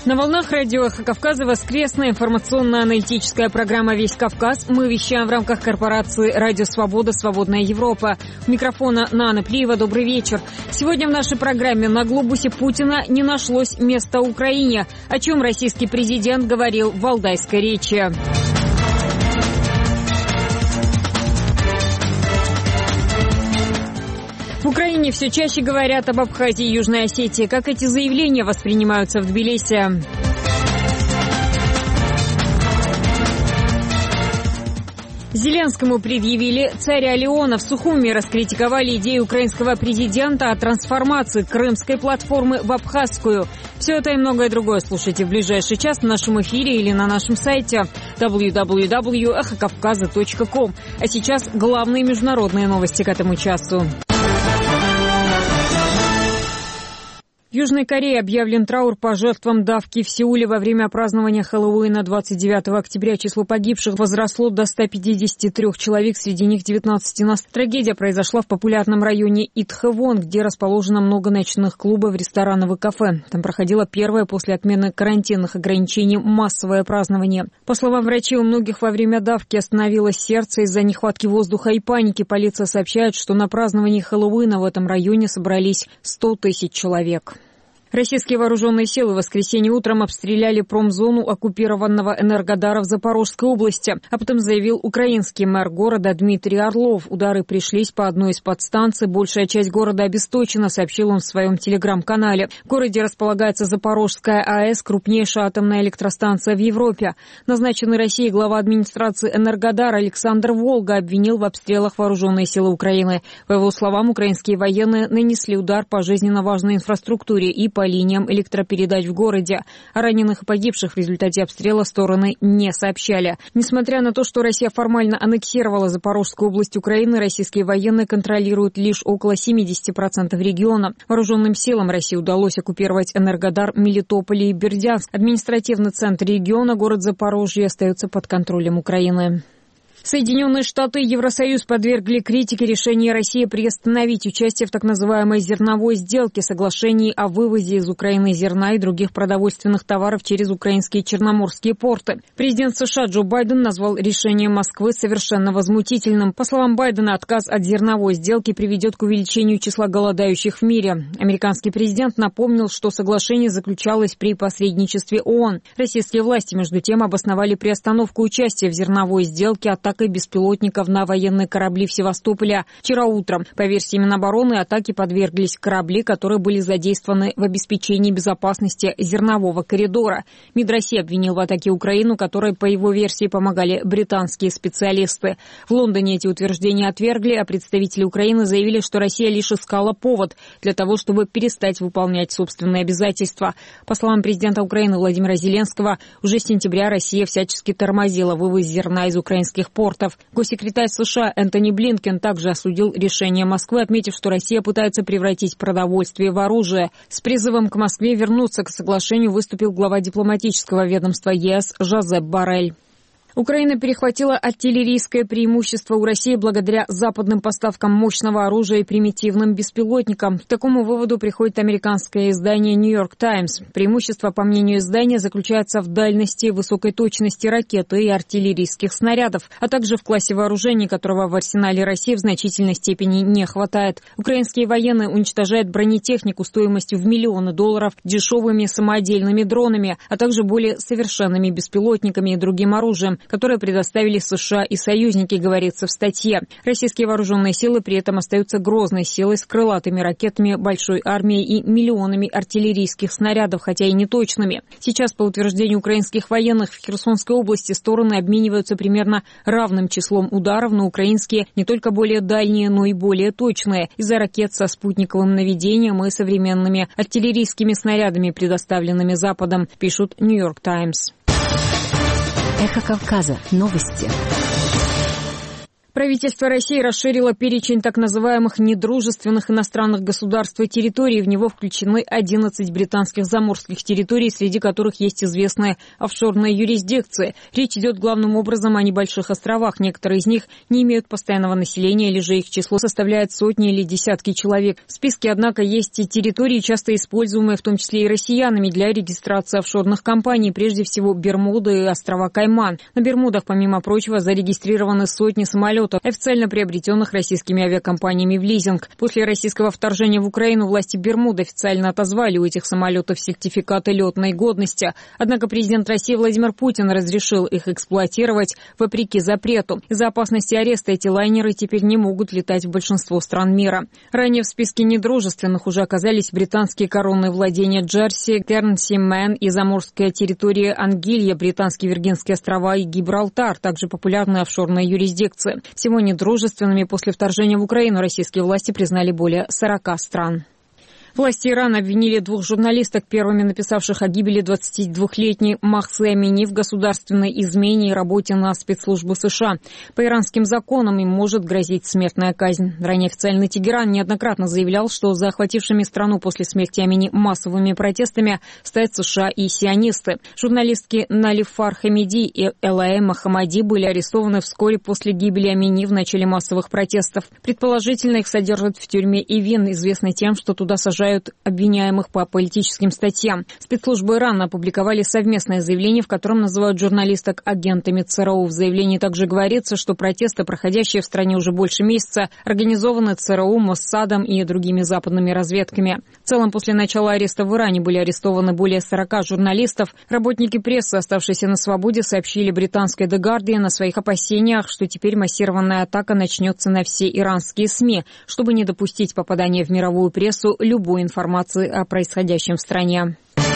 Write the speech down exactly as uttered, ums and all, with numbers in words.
На волнах радио «Эхо Кавказа» воскресная информационно-аналитическая программа «Весь Кавказ». Мы вещаем в рамках корпорации «Радио Свобода. Свободная Европа». У микрофона Нана Плиева. Добрый вечер. Сегодня в нашей программе на глобусе Путина не нашлось места Украине, о чем российский президент говорил в валдайской речи. В Украине все чаще говорят об Абхазии и Южной Осетии. Как эти заявления воспринимаются в Тбилиси? Зеленскому предъявили царя Леона. В Сухуми раскритиковали идею украинского президента о трансформации крымской платформы в абхазскую. Все это и многое другое слушайте в ближайший час в нашем эфире или на нашем сайте дабл ю дабл ю дабл ю точка эхо кавказа точка ком. А сейчас главные международные новости к этому часу. В Южной Корее объявлен траур по жертвам давки в Сеуле во время празднования Хэллоуина двадцать девятого октября. Число погибших возросло до ста пятидесяти трёх человек, среди них девятнадцать нас. Трагедия произошла в популярном районе Итхэвон, где расположено много ночных клубов, ресторанов и кафе. Там проходило первое после отмены карантинных ограничений массовое празднование. По словам врачей, у многих во время давки остановилось сердце из-за нехватки воздуха и паники. Полиция сообщает, что на праздновании Хэллоуина в этом районе собрались сто тысяч человек. Российские вооруженные силы в воскресенье утром обстреляли промзону оккупированного Энергодара в Запорожской области. Об этом заявил украинский мэр города Дмитрий Орлов. Удары пришлись по одной из подстанций. Большая часть города обесточена, сообщил он в своем телеграм-канале. В городе располагается Запорожская АЭС, крупнейшая атомная электростанция в Европе. Назначенный Россией глава администрации Энергодара Александр Волга обвинил в обстрелах вооруженные силы Украины. По его словам, украинские военные нанесли удар по жизненно важной инфраструктуре и по линиям электропередач в городе. О раненых и погибших в результате обстрела стороны не сообщали. Несмотря на то, что Россия формально аннексировала Запорожскую область Украины, российские военные контролируют лишь около семидесяти процентов региона. Вооруженным силам России удалось оккупировать Энергодар, Мелитополь и Бердянск. Административный центр региона, город Запорожье, остается под контролем Украины. Соединенные Штаты и Евросоюз подвергли критике решение России приостановить участие в так называемой зерновой сделке, соглашении о вывозе из Украины зерна и других продовольственных товаров через украинские черноморские порты. Президент США Джо Байден назвал решение Москвы совершенно возмутительным. По словам Байдена, отказ от зерновой сделки приведет к увеличению числа голодающих в мире. Американский президент напомнил, что соглашение заключалось при посредничестве ООН. Российские власти, между тем, обосновали приостановку участия в зерновой сделке, а атакой беспилотников на военные корабли в Севастополе. Вчера утром, по версии Минобороны, атаки подверглись корабли, которые были задействованы в обеспечении безопасности зернового коридора. МИД России обвинил в атаке Украину, которой, по его версии, помогали британские специалисты. В Лондоне эти утверждения отвергли, а представители Украины заявили, что Россия лишь искала повод для того, чтобы перестать выполнять собственные обязательства. По словам президента Украины Владимира Зеленского, уже с сентября Россия всячески тормозила вывоз зерна из украинских портов. Госсекретарь США Энтони Блинкен также осудил решение Москвы, отметив, что Россия пытается превратить продовольствие в оружие. С призывом к Москве вернуться к соглашению выступил глава дипломатического ведомства ЕС Жозеп Боррель. Украина перехватила артиллерийское преимущество у России благодаря западным поставкам мощного оружия и примитивным беспилотникам. К такому выводу приходит американское издание «Нью-Йорк Таймс». Преимущество, по мнению издания, заключается в дальности и высокой точности ракеты и артиллерийских снарядов, а также в классе вооружений, которого в арсенале России в значительной степени не хватает. Украинские военные уничтожают бронетехнику стоимостью в миллионы долларов, дешевыми самодельными дронами, а также более совершенными беспилотниками и другим оружием, которые предоставили США и союзники, говорится в статье. Российские вооруженные силы при этом остаются грозной силой с крылатыми ракетами, большой армией и миллионами артиллерийских снарядов, хотя и неточными. Сейчас, по утверждению украинских военных, в Херсонской области стороны обмениваются примерно равным числом ударов на украинские не только более дальние, но и более точные, из-за ракет со спутниковым наведением и современными артиллерийскими снарядами, предоставленными Западом, пишут «Нью-Йорк Таймс». Эхо Кавказа. Новости. Правительство России расширило перечень так называемых недружественных иностранных государств и территорий. В него включены одиннадцать британских заморских территорий, среди которых есть известные офшорные юрисдикции. Речь идет главным образом о небольших островах. Некоторые из них не имеют постоянного населения, или же их число составляет сотни или десятки человек. В списке, однако, есть и территории, часто используемые в том числе и россиянами для регистрации офшорных компаний, прежде всего Бермуды и острова Кайман. На Бермудах, помимо прочего, зарегистрированы сотни самолетов, официально приобретенных российскими авиакомпаниями в лизинг. После российского вторжения в Украину власти Бермуд официально отозвали у этих самолетов сертификаты летной годности. Однако президент России Владимир Путин разрешил их эксплуатировать вопреки запрету. Из-за опасности ареста эти лайнеры теперь не могут летать в большинство стран мира. Ранее в списке недружественных уже оказались британские коронные владения Джерси, Гернси, Мэн и заморская территория Ангилья, британские Виргинские острова и Гибралтар, также популярные офшорные юрисдикции. Всего недружественными после вторжения в Украину российские власти признали более сорока стран. Власти Ирана обвинили двух журналисток, первыми написавших о гибели двадцатидвухлетней Махсы Амини в государственной измене и работе на спецслужбы США. По иранским законам им может грозить смертная казнь. Ранее официальный Тегеран неоднократно заявлял, что за охватившими страну после смерти Амини массовыми протестами стоят США и сионисты. Журналистки Налифар Хамиди и Элаэ Махамади были арестованы вскоре после гибели Амини в начале массовых протестов. Предположительно, их содержат в тюрьме Ивин, известной тем, что туда сажают обвиняемых по политическим статьям. Спецслужбы Ирана опубликовали совместное заявление, в котором называют журналисток агентами ЦРУ. В заявлении также говорится, что протесты, проходящие в стране уже больше месяца, организованы ЦРУ, Моссадом и другими западными разведками. В целом, после начала ареста в Иране были арестованы более сорока журналистов. Работники прессы, оставшиеся на свободе, сообщили британской The Guardian о своих опасениях, что теперь массированная атака начнется на все иранские СМИ, чтобы не допустить попадания в мировую прессу любой информации о происходящем в стране.